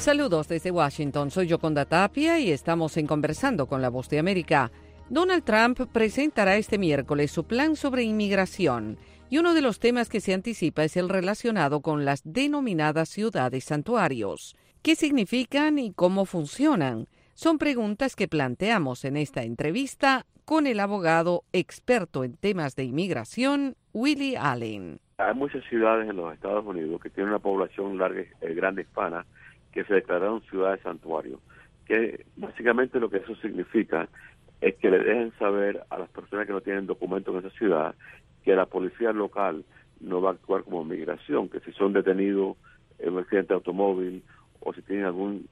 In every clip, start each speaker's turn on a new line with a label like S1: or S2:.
S1: Saludos desde Washington, soy Yoconda Tapia y estamos en Conversando con la Voz de América. Donald Trump presentará este miércoles su plan sobre inmigración y uno de los temas que se anticipa es el relacionado con las denominadas ciudades santuarios. ¿Qué significan y cómo funcionan? Son preguntas que planteamos en esta entrevista con el abogado experto en temas de inmigración, Willie Allen.
S2: Hay muchas ciudades en los Estados Unidos que tienen una población grande hispana que se declararon ciudades santuario, que básicamente lo que eso significa es que le dejen saber a las personas que no tienen documentos en esa ciudad que la policía local no va a actuar como migración, que si son detenidos en un accidente de automóvil o si tienen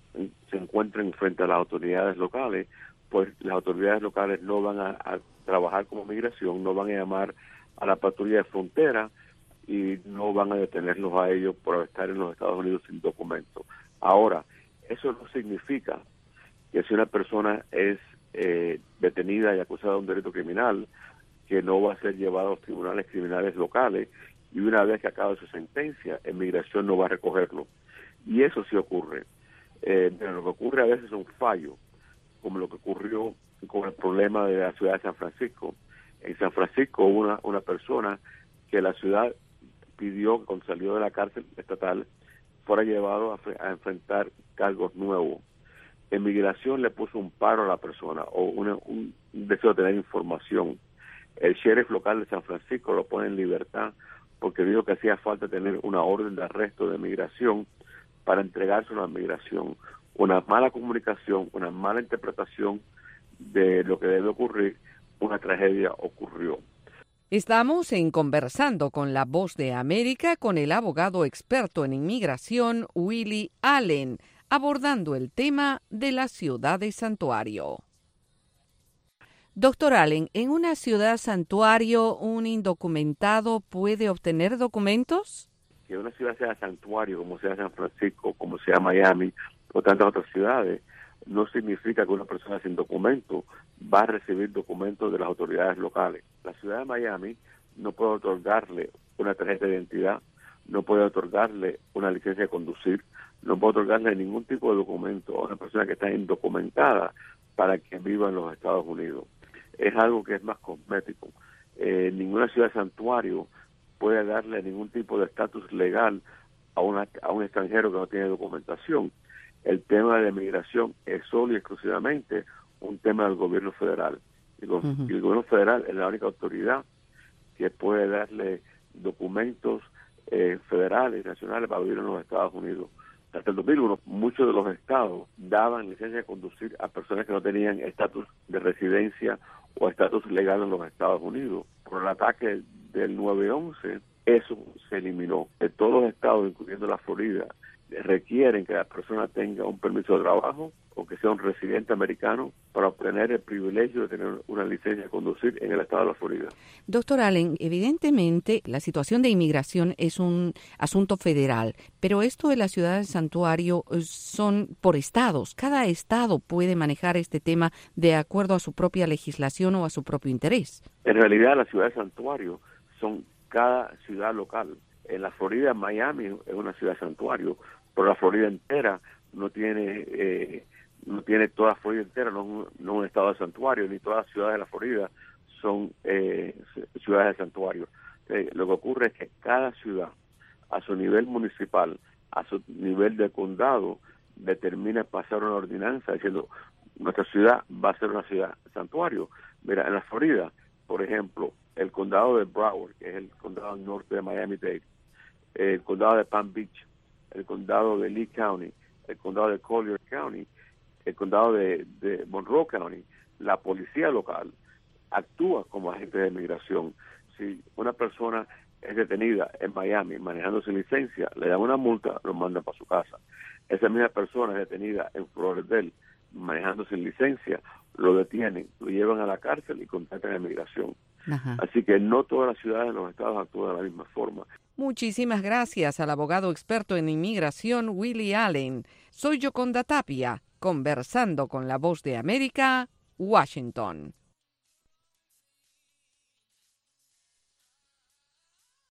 S2: se encuentran frente a las autoridades locales, pues las autoridades locales no van a trabajar como migración, no van a llamar a la patrulla de frontera y no van a detenerlos a ellos por estar en los Estados Unidos sin documentos. Ahora, eso no significa que si una persona es detenida y acusada de un delito criminal, que no va a ser llevada a los tribunales criminales locales y una vez que acabe su sentencia, inmigración no va a recogerlo. Y eso sí ocurre. Pero lo que ocurre a veces es un fallo, como lo que ocurrió con el problema de la ciudad de San Francisco. En San Francisco hubo una persona que la ciudad pidió que cuando salió de la cárcel estatal fuera llevado a enfrentar cargos nuevos. Inmigración le puso un paro a la persona o un deseo de tener información. El sheriff local de San Francisco lo pone en libertad porque dijo que hacía falta tener una orden de arresto de migración para entregárselo a la migración. Una mala comunicación, una mala interpretación de lo que debe ocurrir, una tragedia ocurrió.
S1: Estamos en Conversando con la Voz de América con el abogado experto en inmigración, Willie Allen, abordando el tema de las ciudades santuario. Doctor Allen, ¿en una ciudad santuario un indocumentado puede obtener documentos?
S2: Que una ciudad sea santuario, como sea San Francisco, como sea Miami, o tantas otras ciudades, no significa que una persona sin documento va a recibir documentos de las autoridades locales. La ciudad de Miami no puede otorgarle una tarjeta de identidad, no puede otorgarle una licencia de conducir, no puede otorgarle ningún tipo de documento a una persona que está indocumentada para que viva en los Estados Unidos. Es algo que es más cosmético. Ninguna ciudad santuario puede darle ningún tipo de estatus legal a un extranjero que no tiene documentación. El tema de migración es solo y exclusivamente un tema del gobierno federal. Y el gobierno federal es la única autoridad que puede darle documentos federales y nacionales para vivir en los Estados Unidos. Hasta el 2001, muchos de los estados daban licencia de conducir a personas que no tenían estatus de residencia o estatus legal en los Estados Unidos. Por el ataque del 9/11, eso se eliminó. De todos los estados, incluyendo la Florida, requieren que la persona tenga un permiso de trabajo o que sea un residente americano para obtener el privilegio de tener una licencia de conducir en el estado de la Florida.
S1: Doctor Allen, evidentemente la situación de inmigración es un asunto federal, pero esto de las ciudades santuario son por estados. Cada estado puede manejar este tema de acuerdo a su propia legislación o a su propio interés.
S2: En realidad las ciudades santuario son cada ciudad local. En la Florida, Miami es una ciudad santuario, pero la Florida entera no tiene toda la Florida entera, no un estado de santuario, ni todas las ciudades de la Florida son ciudades de santuario. Lo que ocurre es que cada ciudad, a su nivel municipal, a su nivel de condado, determina pasar una ordenanza diciendo nuestra ciudad va a ser una ciudad santuario. Mira, en la Florida, por ejemplo, el condado de Broward, que es el condado al norte de Miami-Dade, el condado de Palm Beach, el condado de Lee County, el condado de Collier County, el condado de Monroe County, la policía local actúa como agente de migración. Si una persona es detenida en Miami manejando sin licencia, le dan una multa, lo mandan para su casa. Esa misma persona es detenida en Flor Lauderdale manejando sin licencia, lo detienen, lo llevan a la cárcel y contratan a migración.
S1: Ajá.
S2: Así que no todas las ciudades de los estados actúan de la misma forma.
S1: Muchísimas gracias al abogado experto en inmigración, Willie Allen. Soy Yoconda Tapia, conversando con la Voz de América, Washington.